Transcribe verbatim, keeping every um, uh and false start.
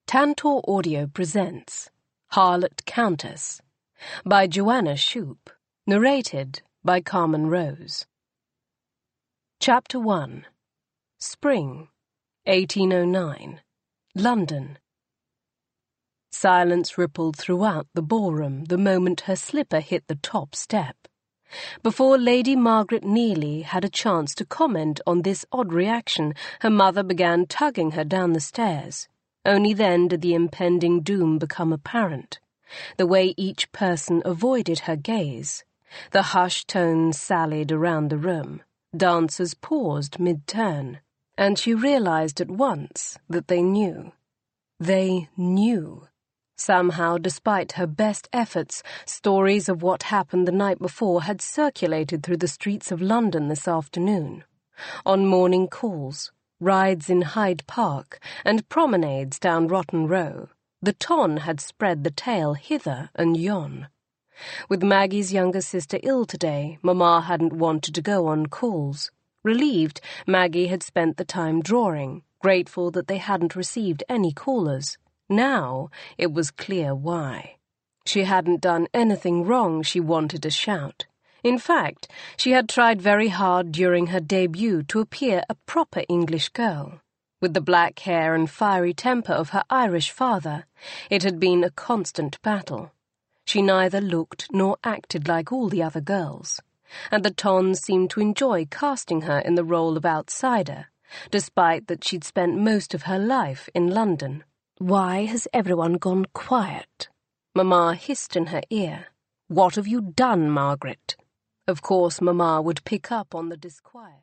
Tantor Audio presents Harlot Countess by Joanna Shoup, narrated by Carmen Rose. Chapter one. Spring, eighteen oh nine, London. Silence rippled throughout the ballroom the moment her slipper hit the top step. Before Lady Margaret Neely had a chance to comment on this odd reaction, her mother began tugging her down the stairs. Only then did the impending doom become apparent. The way each person avoided her gaze. The hushed tones sallied around the room. Dancers paused mid-turn. And she realized at once that they knew. They knew. Somehow, despite her best efforts, stories of what happened the night before had circulated through the streets of London this afternoon. On morning calls, rides in Hyde Park, and promenades down Rotten Row, the ton had spread the tale hither and yon. With Maggie's younger sister ill today, Mamma hadn't wanted to go on calls. Relieved, Maggie had spent the time drawing, grateful that they hadn't received any callers. Now it was clear why. She hadn't done anything wrong she wanted to shout. In fact, she had tried very hard during her debut to appear a proper English girl. With the black hair and fiery temper of her Irish father, it had been a constant battle. She neither looked nor acted like all the other girls, and the Tons seemed to enjoy casting her in the role of outsider, despite that she'd spent most of her life in London. "Why has everyone gone quiet?" Mamma hissed in her ear. "What have you done, Margaret?" Of course, Mamma would pick up on the disquiet.